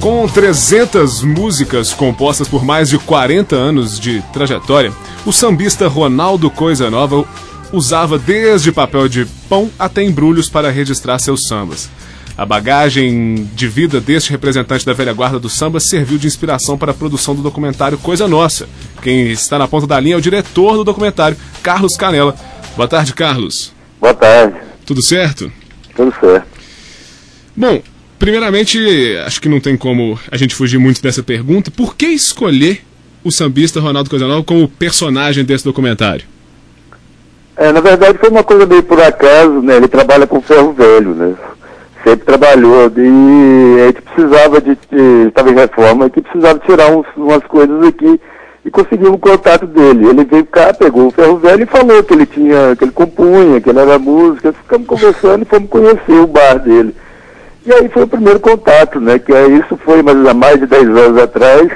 Com 300 músicas compostas por mais de 40 anos de trajetória, o sambista Ronaldo Coisa Nova usava desde papel de pão até embrulhos para registrar seus sambas. A bagagem de vida deste representante da velha guarda do samba serviu de inspiração para a produção do documentário Coisa Nossa. Quem está na ponta da linha é o diretor do documentário, Carlos Canella. Boa tarde, Carlos. Boa tarde. Tudo certo? Tudo certo. Bom, primeiramente, acho que não tem como a gente fugir muito dessa pergunta. Por que escolher o sambista Ronaldo Coisa Nova como personagem desse documentário? Na verdade foi uma coisa meio por acaso, né? Ele trabalha com ferro velho, né? Sempre trabalhou, e a gente precisava estava em reforma, que precisava tirar umas coisas aqui e conseguimos o contato dele. Ele veio cá, pegou o ferro velho e falou que ele compunha, que ele era música. Ficamos conversando e fomos conhecer o bar dele. E aí foi o primeiro contato, né? Que isso foi há mais de 10 anos atrás.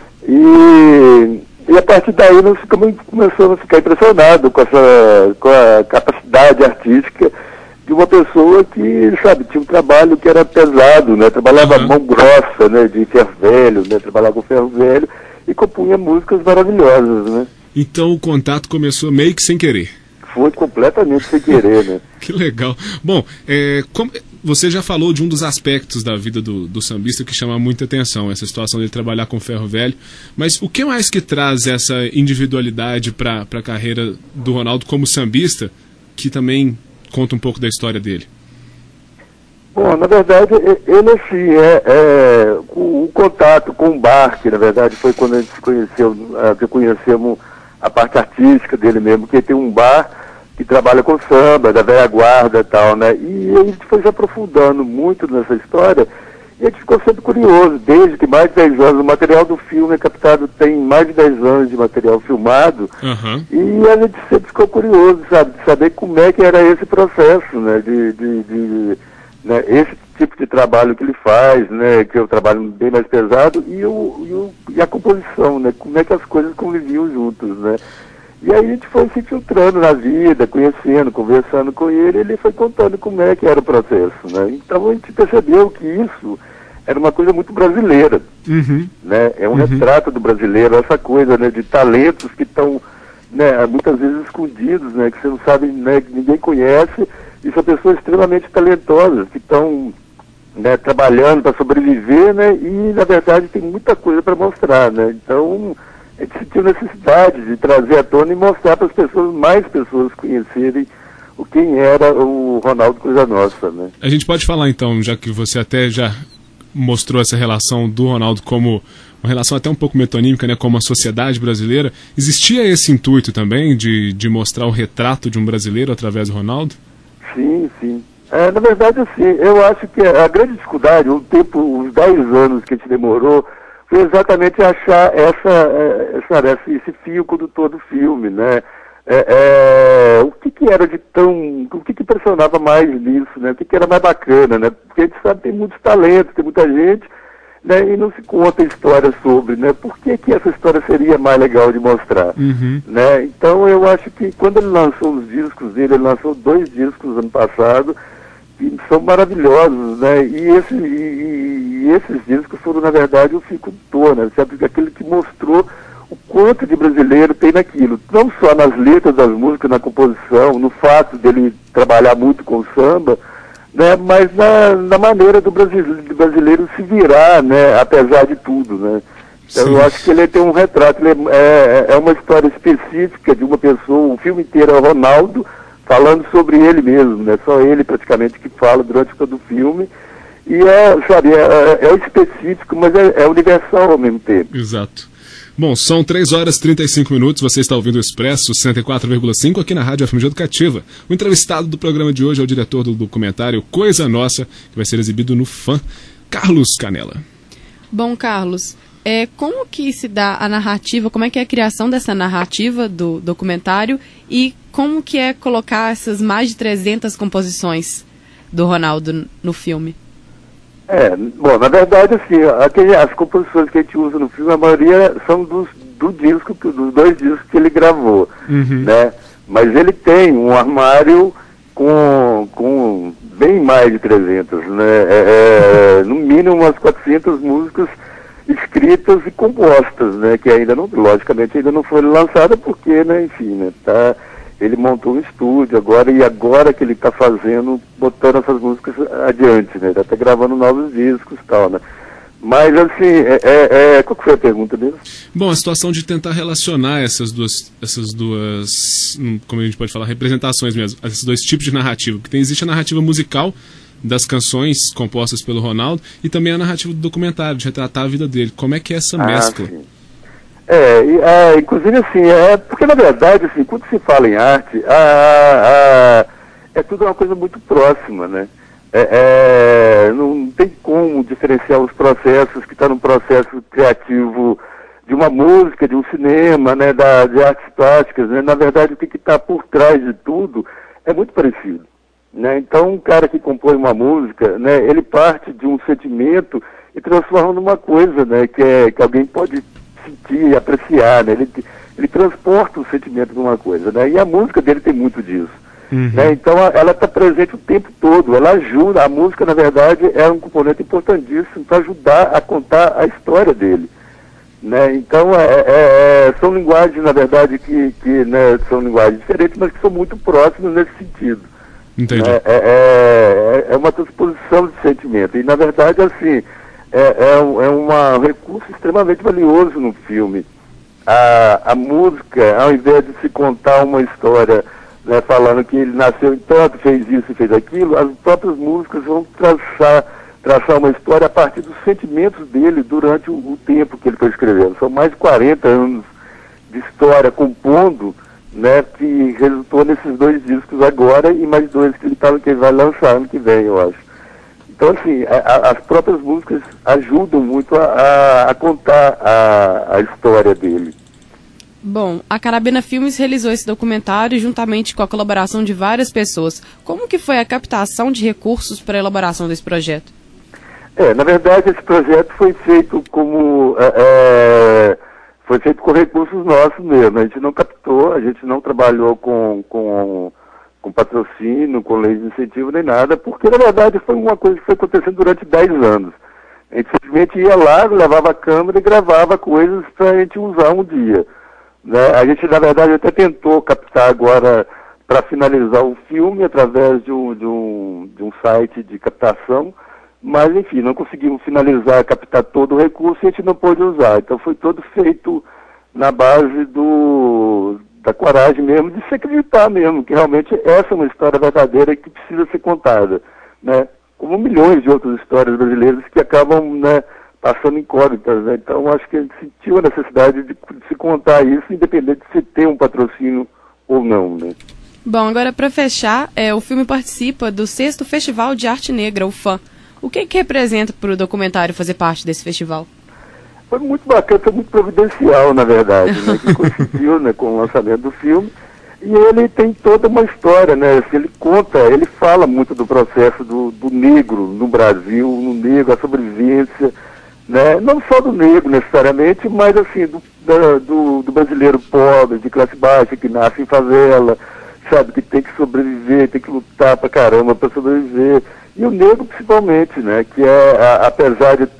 E a partir daí nós começamos a ficar impressionados com a capacidade artística de uma pessoa que, sabe, tinha um trabalho que era pesado, né? Trabalhava mão grossa, né? De ferro velho, né? Trabalhava com ferro velho e compunha músicas maravilhosas, né? Então o contato começou meio que sem querer. Foi completamente sem querer, né? Que legal. Bom, você já falou de um dos aspectos da vida do sambista que chama muita atenção, essa situação de trabalhar com ferro velho, mas o que mais que traz essa individualidade para a carreira do Ronaldo como sambista, que também conta um pouco da história dele? Bom, na verdade, ele assim, o contato com o bar, que na verdade foi quando a gente se conheceu, que conhecemos a parte artística dele mesmo, que tem um bar que trabalha com samba, da velha guarda e tal, né? E a gente foi se aprofundando muito nessa história e a gente ficou sempre curioso, desde que mais de 10 anos, o material do filme é captado, tem mais de 10 anos de material filmado, e a gente sempre ficou curioso, sabe, de saber como é que era esse processo, né, né, esse tipo de trabalho que ele faz, né, que é um trabalho bem mais pesado, e a composição, né, como é que as coisas conviviam juntos, né. E aí a gente foi se filtrando na vida, conhecendo, conversando com ele, e ele foi contando como é que era o processo, né. Então a gente percebeu que isso era uma coisa muito brasileira, né, é um retrato do brasileiro, essa coisa, né, de talentos que estão, né, muitas vezes escondidos, né, que você não sabe, né, que ninguém conhece, e são pessoas extremamente talentosas, que estão, né, trabalhando para sobreviver, né, e na verdade tem muita coisa para mostrar, né. Então a gente sentiu necessidade de trazer à tona e mostrar para as pessoas, mais pessoas conhecerem quem era o Ronaldo Coisa Nossa, né. A gente pode falar então, já que você até já mostrou essa relação do Ronaldo como uma relação até um pouco metonímica, né, como a sociedade brasileira, existia esse intuito também de mostrar o retrato de um brasileiro através do Ronaldo? Sim, sim. Na verdade, assim, eu acho que a grande dificuldade, os 10 anos que a gente demorou, foi exatamente achar esse fio condutor do filme, né? O que era de tão... O que impressionava mais nisso, né? O que era mais bacana, né? Porque a gente sabe que tem muitos talentos, tem muita gente, né? E não se conta história sobre, né? Por que essa história seria mais legal de mostrar, né? Então eu acho que quando ele lançou os discos dele, ele lançou 2 discos ano passado, que são maravilhosos, né? E esses discos foram, na verdade, o fio condutor, né? Sabe? Aquele que mostrou o quanto de brasileiro tem naquilo, não só nas letras das músicas, na composição, no fato dele trabalhar muito com samba, né, mas na maneira do brasileiro se virar, né, apesar de tudo, né. Então, eu acho que ele tem um retrato, é uma história específica de uma pessoa, o filme inteiro é o Ronaldo falando sobre ele mesmo, né, só ele praticamente que fala durante todo o filme, e é específico, mas é universal ao mesmo tempo. Exato. Bom, são 3h35, você está ouvindo o Expresso 104,5 aqui na Rádio FMG Educativa. O entrevistado do programa de hoje é o diretor do documentário Coisa Nossa, que vai ser exibido no FAM, Carlos Canella. Bom, Carlos, como que se dá a narrativa, como é que é a criação dessa narrativa do documentário e como que é colocar essas mais de 300 composições do Ronaldo no filme? Bom, na verdade, assim, as composições que a gente usa no filme, a maioria são dos 2 discos que ele gravou, né? Mas ele tem um armário com bem mais de 300, né? No mínimo umas 400 músicas escritas e compostas, né? Que ainda não, logicamente, ainda não foram lançadas porque, né? Enfim, né? Ele montou um estúdio agora, e agora que ele está fazendo, botando essas músicas adiante, né? Ele está gravando novos discos e tal, né? Mas, assim, qual que foi a pergunta dele? Bom, a situação de tentar relacionar essas duas, como a gente pode falar, representações mesmo, esses dois tipos de narrativa. Porque existe a narrativa musical das canções compostas pelo Ronaldo e também a narrativa do documentário, de retratar a vida dele. Como é que é essa mescla? Sim. Inclusive, assim, porque, na verdade, assim, quando se fala em arte, é tudo uma coisa muito próxima, né? Não tem como diferenciar os processos que estão no processo criativo de uma música, de um cinema, né, de artes plásticas, né? Na verdade, o que está por trás de tudo é muito parecido, né? Então, um cara que compõe uma música, né, ele parte de um sentimento e transforma numa coisa, né, que alguém pode sentir, apreciar, né? Ele transporta o sentimento de uma coisa, né? E a música dele tem muito disso. Né? Então ela está presente o tempo todo, ela ajuda, a música na verdade é um componente importantíssimo para ajudar a contar a história dele, né? Então são linguagens na verdade que né, são linguagens diferentes, mas que são muito próximas nesse sentido. Entendi. É uma transposição de sentimento, e na verdade assim um recurso extremamente valioso no filme. A música, ao invés de se contar uma história, né, falando que ele nasceu em tanto, fez isso e fez aquilo, as próprias músicas vão traçar uma história a partir dos sentimentos dele durante o tempo que ele foi escrevendo. São mais de 40 anos de história compondo, né, que resultou nesses 2 discos agora e mais 2 que ele vai lançar ano que vem, eu acho. Então, assim, as próprias músicas ajudam muito a contar a história dele. Bom, a Carabina Filmes realizou esse documentário juntamente com a colaboração de várias pessoas. Como que foi a captação de recursos para a elaboração desse projeto? Na verdade, esse projeto foi feito com recursos nossos mesmo. A gente não captou, a gente não trabalhou com patrocínio, com leis de incentivo nem nada, porque na verdade foi uma coisa que foi acontecendo durante 10 anos. A gente simplesmente ia lá, levava a câmera e gravava coisas para a gente usar um dia. Né? A gente, na verdade, até tentou captar agora para finalizar o filme através de um site de captação, mas, enfim, não conseguimos finalizar, captar todo o recurso e a gente não pôde usar. Então foi todo feito na base da coragem mesmo, de se acreditar mesmo, que realmente essa é uma história verdadeira que precisa ser contada, né? Como milhões de outras histórias brasileiras que acabam, né, passando incógnitas, né? Então acho que a gente sentiu a necessidade de se contar isso, independente de se ter um patrocínio ou não, né? Bom, agora para fechar, o filme participa do 6º Festival de Arte Negra, o FAM. O que representa para o documentário fazer parte desse festival? Foi muito bacana, foi muito providencial, na verdade, né? Que coincidiu, né, com o lançamento do filme. E ele tem toda uma história, né? Ele fala muito do processo do negro no Brasil, a sobrevivência, né? Não só do negro necessariamente, mas assim, do brasileiro pobre, de classe baixa, que nasce em favela, sabe, que tem que sobreviver, tem que lutar pra caramba para sobreviver. E o negro principalmente, né, que apesar de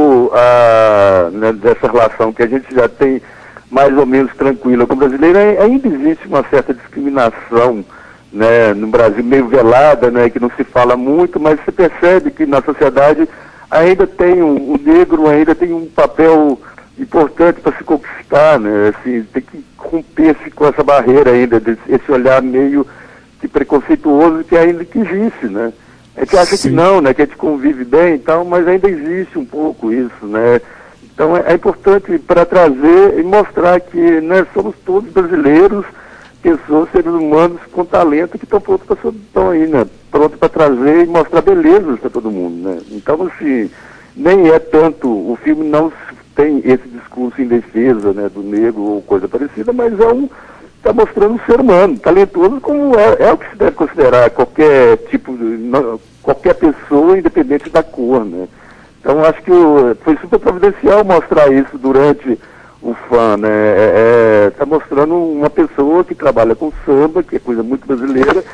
né, dessa relação que a gente já tem mais ou menos tranquila com o brasileiro, ainda existe uma certa discriminação, né, no Brasil, meio velada, né, que não se fala muito, mas você percebe que na sociedade ainda tem o negro ainda tem um papel importante para se conquistar, né, assim, tem que romper-se com essa barreira ainda, esse olhar meio que preconceituoso que ainda que existe, né. A gente acha que não, né, que a gente convive bem e tal, mas ainda existe um pouco isso, né. Então é importante para trazer e mostrar que, né, somos todos brasileiros, pessoas, seres humanos com talento que estão prontos para trazer e mostrar belezas para todo mundo, né. Então, assim, nem é tanto, o filme não tem esse discurso em defesa, né, do negro ou coisa parecida, mas está mostrando um ser humano, talentoso, como é o que se deve considerar qualquer qualquer pessoa, independente da cor, né. Então acho que foi super providencial mostrar isso durante o FAM, né. Está mostrando uma pessoa que trabalha com samba, que é coisa muito brasileira,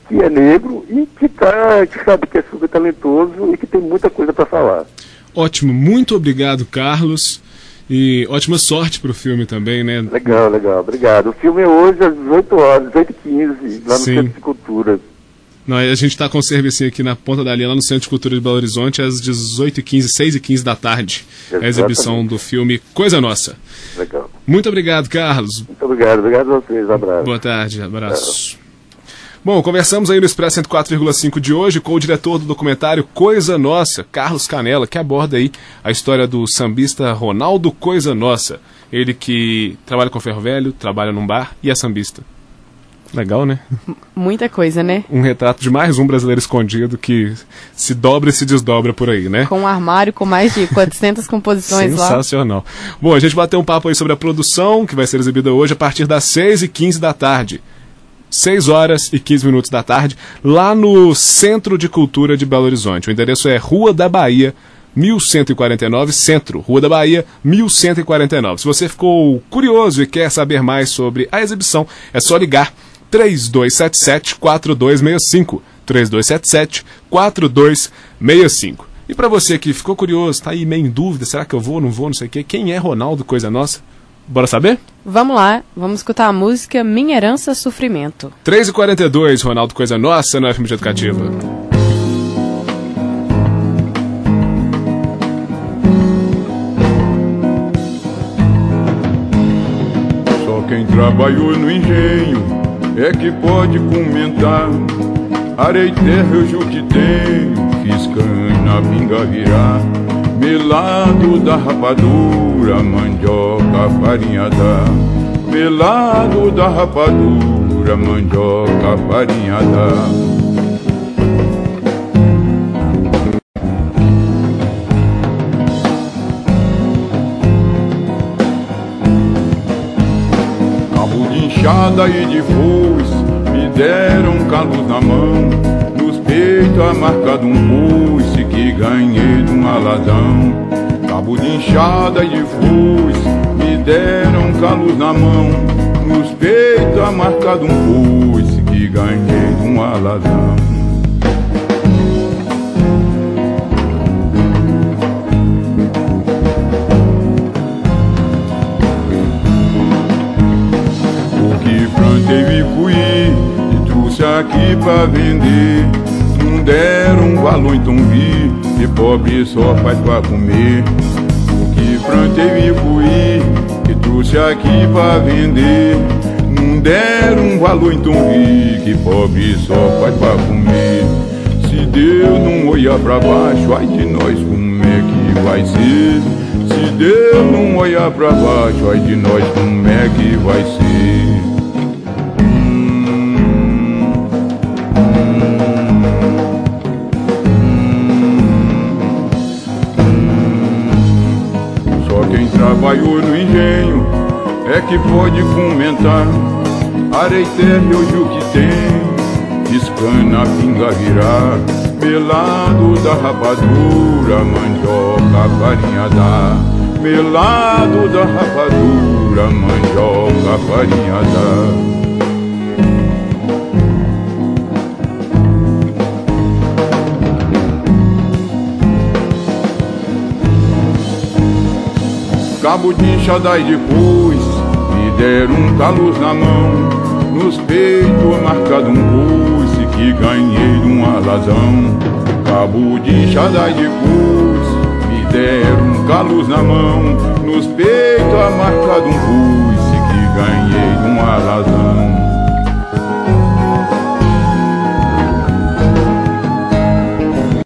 que é negro e que sabe que é super talentoso e que tem muita coisa para falar. Ótimo, muito obrigado, Carlos. E ótima sorte para o filme também, né? Legal, obrigado. O filme é hoje às 18 horas, 18h15, lá no Centro de Cultura. Não, a gente está com o serviço aqui na ponta da linha, lá no Centro de Cultura de Belo Horizonte, às 18h15, 6h15 da tarde. Exatamente. A exibição do filme Coisa Nossa. Legal. Muito obrigado, Carlos. Muito obrigado a vocês. Abraço. Boa tarde, abraço. Bom, conversamos aí no Expresso 104,5 de hoje com o diretor do documentário Coisa Nossa, Carlos Canella, que aborda aí a história do sambista Ronaldo Coisa Nossa. Ele que trabalha com ferro velho, trabalha num bar e é sambista. Legal, né? Muita coisa, né? Um retrato de mais um brasileiro escondido que se dobra e se desdobra por aí, né? Com um armário com mais de 400 composições lá. Sensacional. Bom, a gente bateu um papo aí sobre a produção, que vai ser exibida hoje a partir das 6h15 da tarde. 6 horas e 15 minutos da tarde, lá no Centro de Cultura de Belo Horizonte. O endereço é Rua da Bahia, 1149, Centro, Rua da Bahia, 1149. Se você ficou curioso e quer saber mais sobre a exibição, é só ligar 3277-4265. 3277-4265. E para você que ficou curioso, tá aí meio em dúvida, será que eu vou, não vou, não sei o quê, quem é Ronaldo Coisa Nossa? Bora saber? Vamos lá, vamos escutar a música Minha Herança Sofrimento. 3h42, Ronaldo Coisa Nossa, no FMG Educativa. Só quem trabalhou no engenho é que pode comentar. Areia e terra eu juro que tenho, fiz cana, pinga virar. Melado da rapadura, mandioca farinhada. Melado da rapadura, mandioca farinhada. Cabo de enxada e de foice me deram calos na mão. Nos peitos a marca de um foice que ganhei de um aladão. Cabo de enxada e de foice me deram calos na mão. Nos peitos a marca de um foice que ganhei de um aladão. O que plantei vi colhi e trouxe aqui pra vender. Não deram um valor, então vi, e pobre só faz pra comer. O que plantei e fui, e trouxe aqui pra vender. Não deram um valor, então vi, que pobre só faz pra comer. Se Deus não olhar pra baixo, ai de nós, como é que vai ser? Se Deus não olhar pra baixo, ai de nós, como é que vai ser? Quem trabalhou no engenho é que pode comentar. Areia e terra eu juro que tem, piscana, pinga virar. Melado da rapadura, mandioca farinhada. Melado da rapadura, mandioca farinhada. Cabo de enxada e depois me deram um calos na mão. Nos peitos marcado um coice que ganhei de um alazão. Cabo de enxada e depois me deram um calos na mão. Nos peitos marcado um coice que ganhei de um alazão.